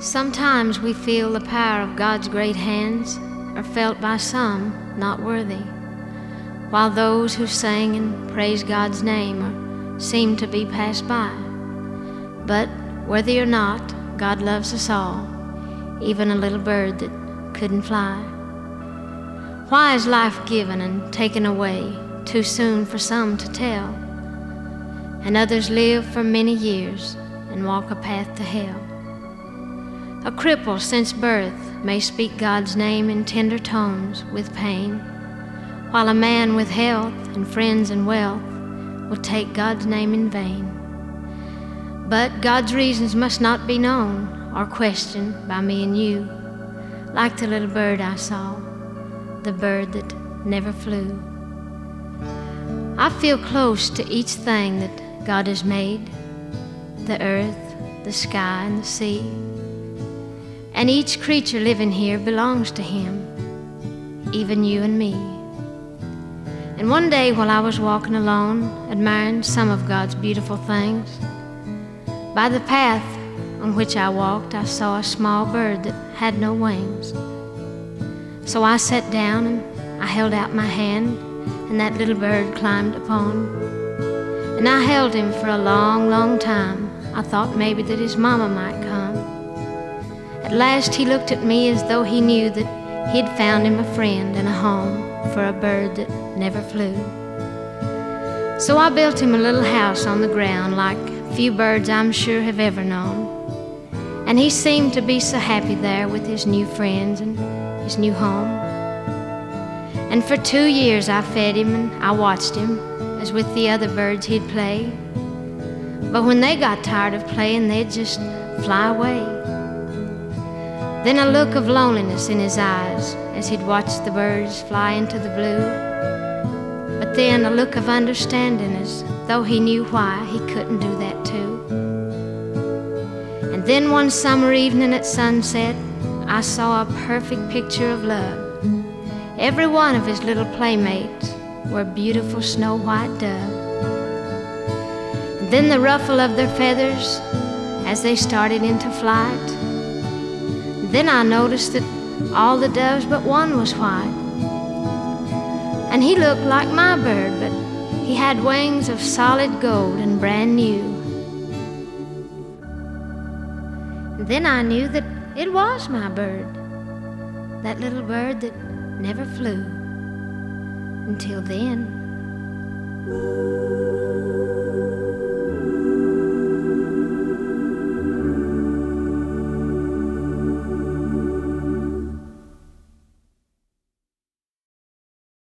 Sometimes we feel the power of God's great hands are felt by some not worthy, while those who sing and praise God's name seem to be passed by. But worthy or not, God loves us all, even a little bird that couldn't fly. Why is life given and taken away too soon for some to tell, and others live for many years and walk a path to hell? A cripple since birth may speak God's name in tender tones with pain, while a man with health and friends and wealth will take God's name in vain. But God's reasons must not be known or questioned by me and you, like the little bird I saw, the bird that never flew. I feel close to each thing that God has made, the earth, the sky, and the sea. And each creature living here belongs to Him, even you and me. And one day while I was walking alone, admiring some of God's beautiful things, by the path on which I walked, I saw a small bird that had no wings. So I sat down and I held out my hand, and that little bird climbed upon. And I held him for a long, long time. I thought maybe that his mama might come. At last he looked at me as though he knew that he'd found him a friend and a home for a bird that never flew. So I built him a little house on the ground like few birds I'm sure have ever known. And he seemed to be so happy there with his new friends and his new home. And for 2 years I fed him and I watched him as with the other birds he'd play. But when they got tired of playing, they'd just fly away. Then a look of loneliness in his eyes as he'd watched the birds fly into the blue. But then a look of understanding as though he knew why he couldn't do that too. And then one summer evening at sunset, I saw a perfect picture of love. Every one of his little playmates were beautiful snow-white dove. And then the ruffle of their feathers as they started into flight. Then I noticed that all the doves but one was white. And he looked like my bird, but he had wings of solid gold and brand new. And then I knew that it was my bird, that little bird that never flew. Until then.